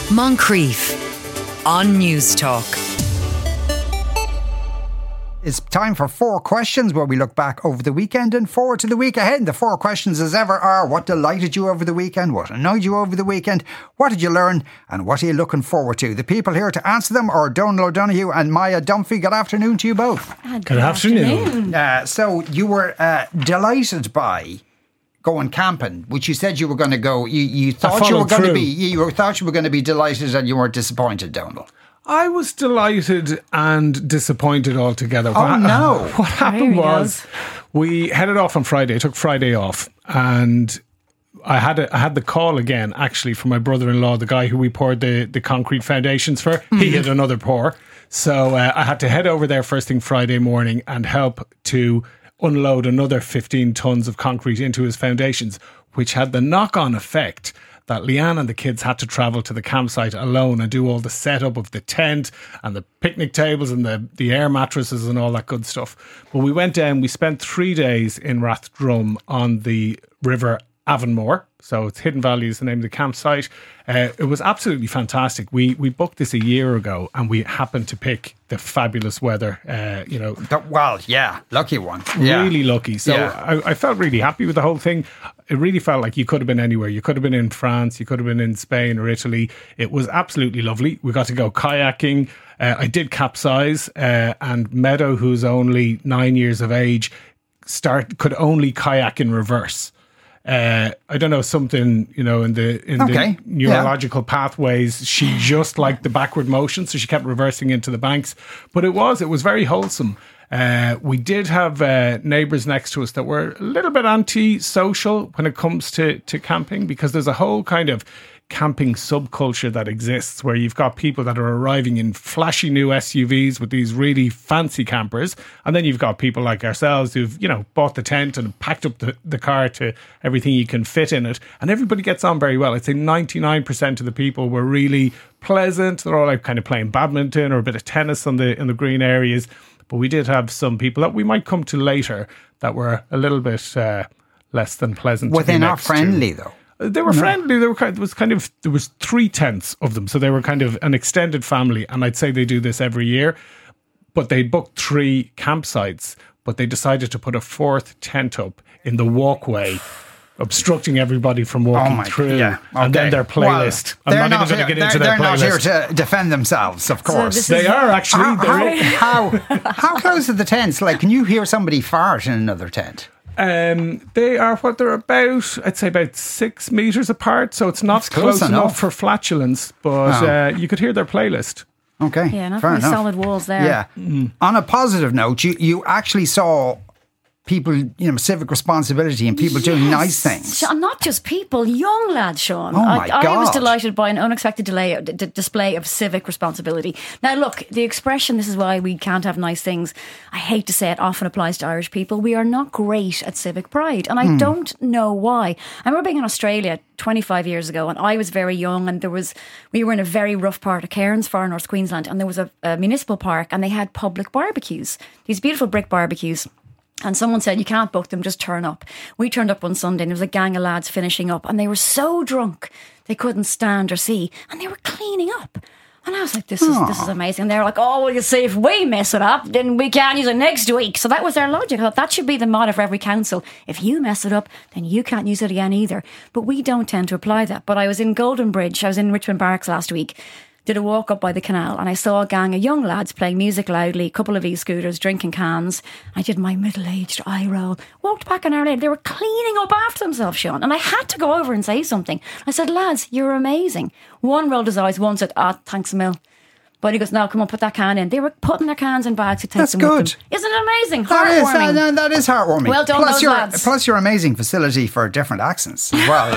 Moncrief on News Talk. It's time for 4 questions where we look back over the weekend and forward to the week ahead. The 4 questions as ever are: what delighted you over the weekend? What annoyed you over the weekend? What did you learn? And what are you looking forward to? The people here to answer them are Donal O'Donoghue and Maya Dunphy. Good afternoon to you both. Good afternoon. So you were delighted by going camping, which you said you were going to go. You thought you were going to be. You thought you were going to be delighted, and you weren't disappointed, Donal. I was delighted and disappointed altogether. Oh, no. What happened was we headed off on Friday. I took Friday off, and I had the call again, actually, from my brother-in-law, the guy who we poured the concrete foundations for. Mm-hmm. He had another pour. So I had to head over there first thing Friday morning and help to unload another 15 tons of concrete into his foundations, which had the knock-on effect that Leanne and the kids had to travel to the campsite alone and do all the setup of the tent and the picnic tables and the air mattresses and all that good stuff. But we went down, we spent 3 days in Rathdrum on the River Avonmore. So it's Hidden Valley is the name of the campsite. It was absolutely fantastic. We booked this a year ago and we happened to pick the fabulous weather, lucky one. Really lucky. So I felt really happy with the whole thing. It really felt like you could have been anywhere. You could have been in France, you could have been in Spain or Italy. It was absolutely lovely. We got to go kayaking. I did capsize, and Meadow, who's only 9 years of age, could only kayak in reverse. I don't know, something, in the neurological pathways, she just liked the backward motion, so she kept reversing into the banks. But it was very wholesome. We did have neighbours next to us that were a little bit anti-social when it comes to camping, because there's a whole kind of camping subculture that exists where you've got people that are arriving in flashy new SUVs with these really fancy campers, and then you've got people like ourselves who've bought the tent and packed up the car to everything you can fit in it, and everybody gets on very well. I'd say 99% of the people were really pleasant. They're all like kind of playing badminton or a bit of tennis in the green areas. But we did have some people that we might come to later that were a little bit less than pleasant. Were they not friendly though? They were friendly. There was 3 tents of them, so they were kind of an extended family. And I'd say they do this every year. But they booked 3 campsites, but they decided to put a 4th tent up in the walkway, obstructing everybody from walking through. Yeah. Okay. And then their playlist. Well, I'm not even going to get into their playlist. They're not here to defend themselves, of course. So they are actually. How close are the tents? Like, can you hear somebody fart in another tent? They're about, I'd say about 6 metres apart, so it's not close enough for flatulence, but you could hear their playlist. Okay, yeah, not very solid walls there. Yeah. On a positive note, you actually saw people, civic responsibility and people doing nice things. Sean, not just people, young lads, Sean. Oh my God. I was delighted by an unexpected display of civic responsibility. Now look, the expression, this is why we can't have nice things, I hate to say it, often applies to Irish people. We are not great at civic pride, and I don't know why. I remember being in Australia 25 years ago, and I was very young, and we were in a very rough part of Cairns, far north Queensland, and there was a municipal park, and they had public barbecues, these beautiful brick barbecues. And someone said, you can't book them, just turn up. We turned up one Sunday and there was a gang of lads finishing up, and they were so drunk they couldn't stand or see, and they were cleaning up. And I was like, this is amazing. And they were like, oh, well, you see, if we mess it up, then we can't use it next week. So that was their logic. I thought that should be the motto for every council. If you mess it up, then you can't use it again either. But we don't tend to apply that. But I was in Golden Bridge, I was in Richmond Barracks last week, did a walk up by the canal, and I saw a gang of young lads playing music loudly, a couple of e-scooters, drinking cans. I did my middle-aged eye roll, walked back an hour later. They were cleaning up after themselves, Sean, and I had to go over and say something. I said, lads, you're amazing. One rolled his eyes, one said, thanks a mil. But he goes, no, come on, put that can in. They were putting their cans in bags to take them with them. Isn't it amazing? Heartwarming. That is heartwarming. Well done, those lads. Plus your amazing facility for different accents as well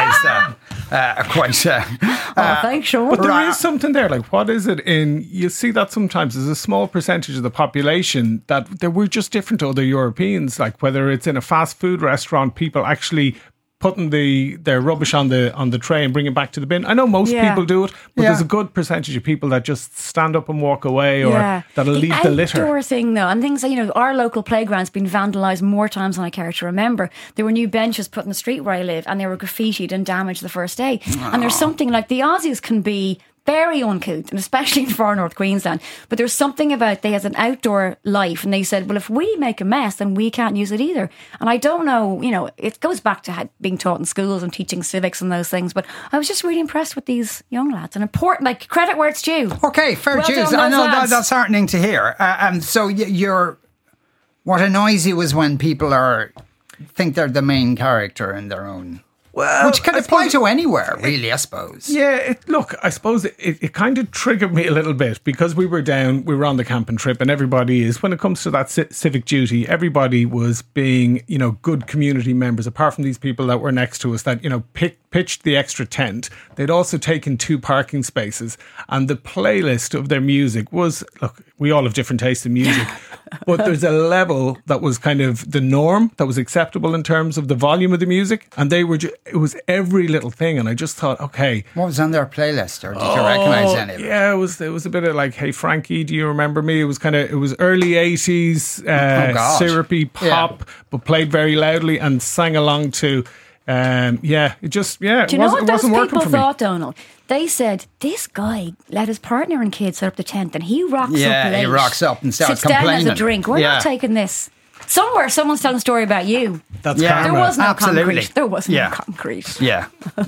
is quite... thanks, Sean. But there is something there. Like, what is it in... You see that sometimes there's a small percentage of the population that we're just different to other Europeans. Like, whether it's in a fast food restaurant, people actually putting their rubbish on the tray and bringing it back to the bin. I know most people do it, but there's a good percentage of people that just stand up and walk away, or that'll leave the litter. The outdoor thing, though, and things like, our local playground's been vandalised more times than I care to remember. There were new benches put in the street where I live, and they were graffitied and damaged the first day. And there's something like the Aussies can be very uncouth, and especially in far north Queensland. But there's something about they has an outdoor life, and they said, well, if we make a mess, then we can't use it either. And I don't know, it goes back to being taught in schools and teaching civics and those things. But I was just really impressed with these young lads, and important, like, credit where it's due. Okay, fair dues. I know that's heartening to hear. So what annoys you is when people think they're the main character in their own. Well, which can apply to anywhere, really, I suppose. Yeah, I suppose it kind of triggered me a little bit, because we were on the camping trip, and everybody is, when it comes to that civic duty, everybody was being, good community members, apart from these people that were next to us that, pitched the extra tent. They'd also taken 2 parking spaces, and the playlist of their music was, look, we all have different tastes in music, but there's a level that was kind of the norm, that was acceptable in terms of the volume of the music, and they were it was every little thing, and I just thought, okay, what was on their playlist, or did you recognise any of it? Yeah, it was a bit of like, Hey Frankie, do you remember me? It was early 80s syrupy pop, but played very loudly and sang along to. Do you know what those people thought, Donald? They said, this guy let his partner and kids set up the tent, and he rocks up late. Yeah, he rocks up and starts complaining. Sits down, has a drink. We're not taking this. Somewhere, someone's telling a story about you. That's There was no concrete. There was no concrete. Yeah.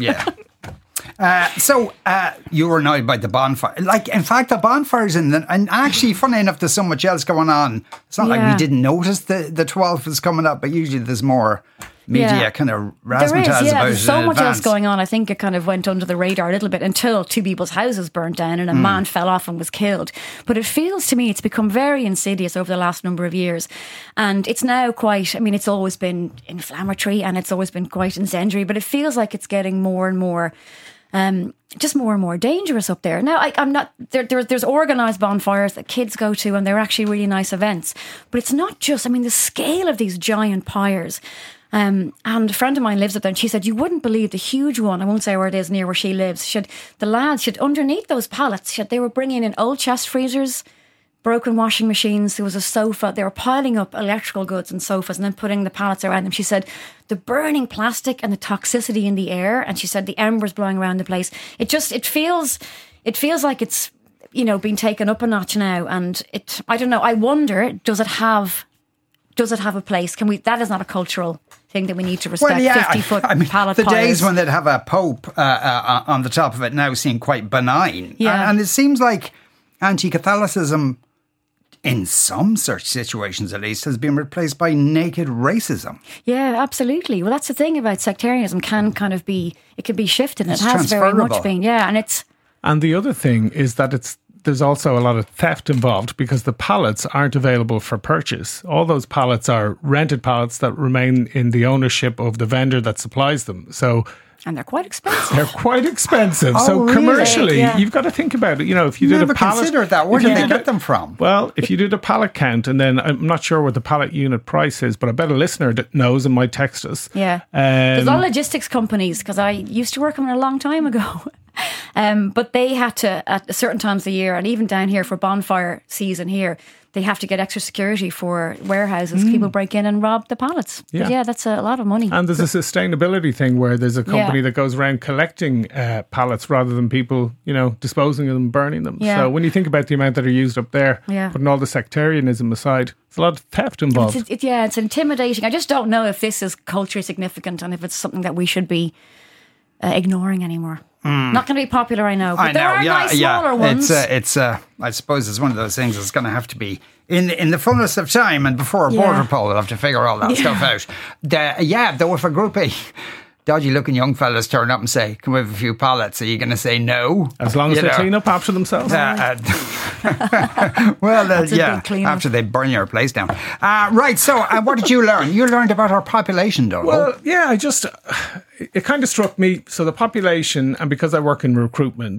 So you were annoyed by the bonfire. Like, in fact, the bonfires and actually, funny enough, there's so much else going on. It's not like we didn't notice the 12th was coming up, but usually there's more media kind of razzmatazz about it. There's so much else going on. I think it kind of went under the radar a little bit until 2 people's houses burnt down and a man fell off and was killed. But it feels to me it's become very insidious over the last number of years. And it's now quite, it's always been inflammatory and it's always been quite incendiary, but it feels like it's getting more and more just more and more dangerous up there. Now, I'm not there's organised bonfires that kids go to, and they're actually really nice events. But it's not just, the scale of these giant pyres. And a friend of mine lives up there, and she said, you wouldn't believe the huge one. I won't say where it is near where she lives. The lads, underneath those pallets, they were bringing in old chest freezers, broken washing machines. There was a sofa. They were piling up electrical goods and sofas and then putting the pallets around them. She said the burning plastic and the toxicity in the air, and she said the embers blowing around the place. It feels like it's been taken up a notch now. And I don't know. I wonder, does it have a place? That is not a cultural thing that we need to respect. 50-foot pallet the pyres. Days when they'd have a pope on the top of it now seem quite benign. Yeah. And it seems like anti-Catholicism, in some such situations at least, has been replaced by naked racism. Yeah, absolutely. Well, that's the thing about sectarianism, it can be shifted, and it has very much been. Yeah, and the other thing is that there's also a lot of theft involved, because the pallets aren't available for purchase. All those pallets are rented pallets that remain in the ownership of the vendor that supplies them. And they're quite expensive. So commercially, you've got to think about it. If you did a pallet, considered that. Where did they get them from? Well, if you did a pallet count, and then I'm not sure what the pallet unit price is, but I bet a listener that knows and might text us. Yeah, there's a lot of logistics companies, because I used to work on it a long time ago. But they had to, at certain times of the year, and even down here for bonfire season here, they have to get extra security for warehouses. People break in and rob the pallets. Yeah, that's a lot of money. And there's a sustainability thing where there's a company that goes around collecting pallets rather than people, disposing of them, burning them. Yeah. So when you think about the amount that are used up there, putting all the sectarianism aside, there's a lot of theft involved. It's intimidating. I just don't know if this is culturally significant and if it's something that we should be ignoring anymore. Not going to be popular, I know. But there are nice smaller ones. I suppose it's one of those things that's going to have to be in the fullness of time, and before a border poll, we'll have to figure all that stuff out. Though if a group of dodgy-looking young fellas turn up and say, "Can we have a few pallets?" Are you going to say no? As long as they clean up after themselves. After they burn your place down. Right, so what did you learn? You learned about our population, Donald. Well, it kind of struck me. So the population, and because I work in recruitment,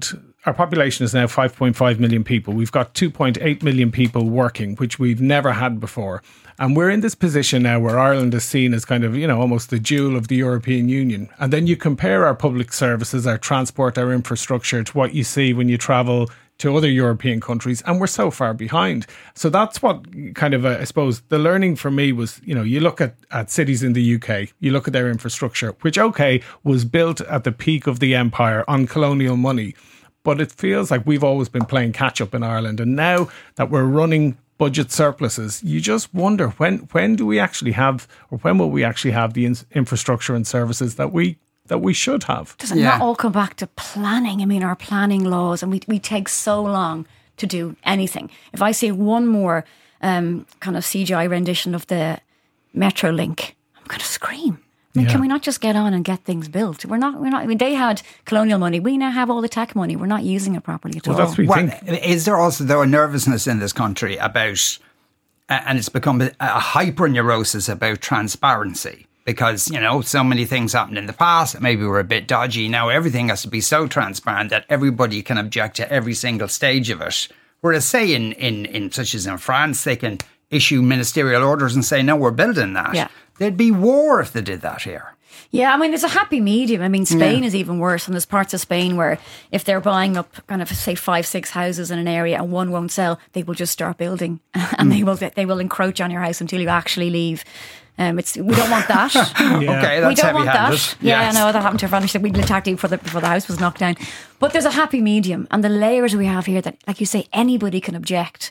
our population is now 5.5 million people. We've got 2.8 million people working, which we've never had before. And we're in this position now where Ireland is seen as kind of, almost the jewel of the European Union. And then you compare our public services, our transport, our infrastructure to what you see when you travel to other European countries, and we're so far behind. So that's what kind of, I suppose, the learning for me was, you look at cities in the UK, you look at their infrastructure, which, was built at the peak of the empire on colonial money. But it feels like we've always been playing catch up in Ireland. And now that we're running budget surpluses, you just wonder when do we actually have, or when will we actually have the infrastructure and services that we should have? Does it not all come back to planning? I mean, our planning laws, and we take so long to do anything. If I see one more kind of CGI rendition of the Metrolink, I'm going to scream. I mean, can we not just get on and get things built? We're not. I mean, they had colonial money. We now have all the tech money. We're not using it properly at all. That's what we think. Is there also, though, a nervousness in this country about, and it's become a hyper-neurosis about transparency? Because, so many things happened in the past that maybe were a bit dodgy. Now everything has to be so transparent that everybody can object to every single stage of it. Whereas, say, in such as in France, they can issue ministerial orders and say, no, we're building that. Yeah. There'd be war if they did that here. Yeah, I mean, there's a happy medium. I mean, Spain is even worse. And there's parts of Spain where if they're buying up kind of, say, 5-6 houses in an area and one won't sell, they will just start building. And they will encroach on your house until you actually leave. We don't want that. Okay, that's we don't want heavy-handed. that. Yeah, I know that happened to our family. We attacked before the house was knocked down. But there's a happy medium, and the layers we have here that, like you say, anybody can object.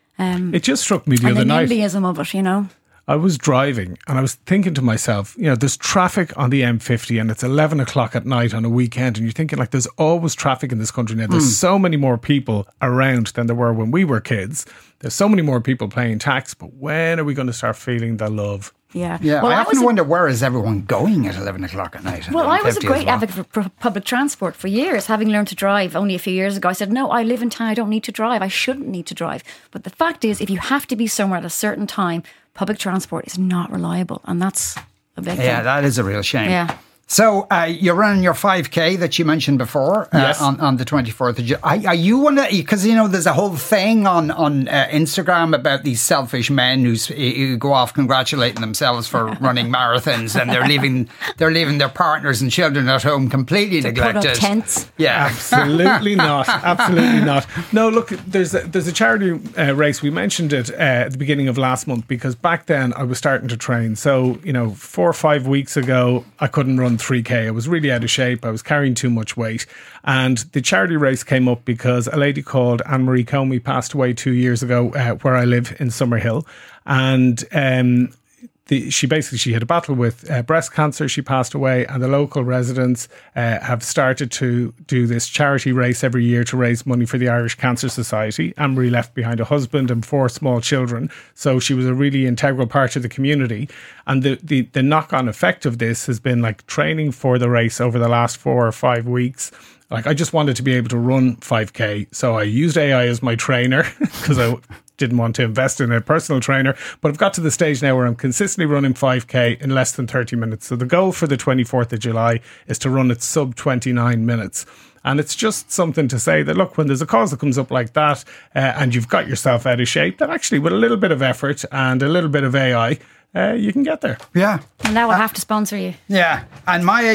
It just struck me the other night. And the NIMBYism of it, I was driving and I was thinking to myself, there's traffic on the M50 and it's 11 o'clock at night on a weekend, and you're thinking, like, there's always traffic in this country now. There's so many more people around than there were when we were kids. There's so many more people paying tax, but when are we going to start feeling the love? Yeah. Well, I often wonder, where is everyone going at 11 o'clock at night? Well, I was a great advocate for public transport for years, having learned to drive only a few years ago. I said, no, I live in town, I don't need to drive. I shouldn't need to drive. But the fact is, if you have to be somewhere at a certain time, public transport is not reliable. And that's a big thing. Yeah, that is a real shame. Yeah. So you're running your 5K that you mentioned before yes. on the 24th of July. Are you one of, because there's a whole thing on Instagram about these selfish men who go off congratulating themselves for running marathons, and they're leaving their partners and children at home completely neglected. Put up tents. Yeah, absolutely not. Absolutely not. No, look, there's a charity race. We mentioned it at the beginning of last month because back then I was starting to train. So 4 or 5 weeks ago I couldn't run 3K. I was really out of shape. I was carrying too much weight. And the charity race came up because a lady called Anne-Marie Comey passed away 2 years ago where I live in Summerhill. And she had a battle with breast cancer. She passed away, and the local residents have started to do this charity race every year to raise money for the Irish Cancer Society. Anne-Marie left behind a husband and 4 small children, so she was a really integral part of the community. And the knock-on effect of this has been like training for the race over the last 4 or 5 weeks. Like, I just wanted to be able to run 5K, so I used AI as my trainer because I didn't want to invest in a personal trainer, but I've got to the stage now where I'm consistently running 5K in less than 30 minutes. So the goal for the 24th of July is to run it sub 29 minutes. And it's just something to say that, look, when there's a cause that comes up like that and you've got yourself out of shape, that actually with a little bit of effort and a little bit of AI, you can get there. Yeah. And now we'll have to sponsor you. Yeah. And Maya,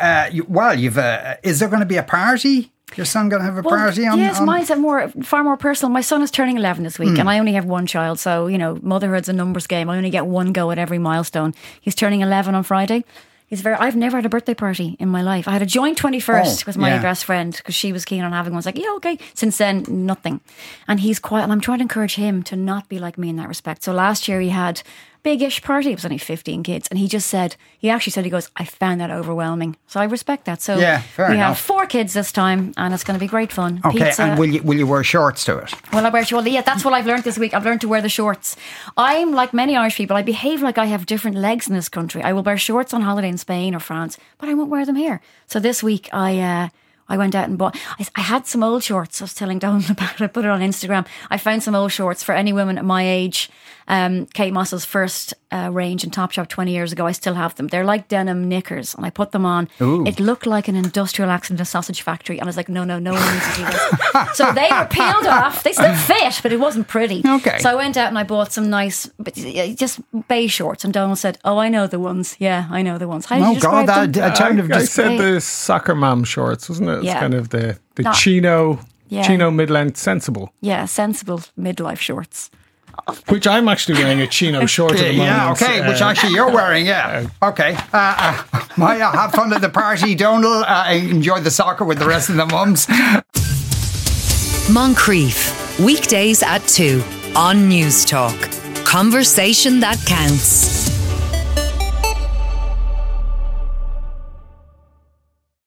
is there going to be a party? Your son going to have a party on? Yes, mine's far more personal. My son is turning 11 this week, and I only have one child. So, motherhood's a numbers game. I only get one go at every milestone. He's turning 11 on Friday. I've never had a birthday party in my life. I had a joint 21st with my best friend because she was keen on having one. I was like, yeah, okay. Since then, nothing. And he's quiet, and I'm trying to encourage him to not be like me in that respect. So last year he had big-ish party. It was only 15 kids. And he actually said, I found that overwhelming. So I respect that. So we have 4 kids this time, and it's going to be great fun. Okay, Pizza. and will you wear shorts to it? Well, I wear shorts. Yeah, that's what I've learned this week. I've learned to wear the shorts. I'm like many Irish people. I behave like I have different legs in this country. I will wear shorts on holiday in Spain or France, but I won't wear them here. So this week I went out and bought. I had some old shorts. I was telling Donald about it. I put it on Instagram. I found some old shorts for any women at my age. Kate Moss's first range in Topshop 20 years ago. I still have them. They're like denim knickers, and I put them on. Ooh. It looked like an industrial accident, a sausage factory, and I was like, no one needs to see this. So they were peeled off. They still fit, but it wasn't pretty. Okay. So I went out and I bought some nice, just beige shorts, and Donald said, "Oh, I know the ones. Yeah, I know the ones." How did you describe them? I said the soccer mom shorts, wasn't it? It's kind of the chino mid-length sensible. Yeah, sensible midlife shorts. Which I'm actually wearing a chino short at the moment. Yeah, okay, which actually you're wearing, yeah. Okay. Maya, have fun at the party. Donald, enjoy the soccer with the rest of the mums. Moncrief, weekdays at 2 on News Talk. Conversation that counts.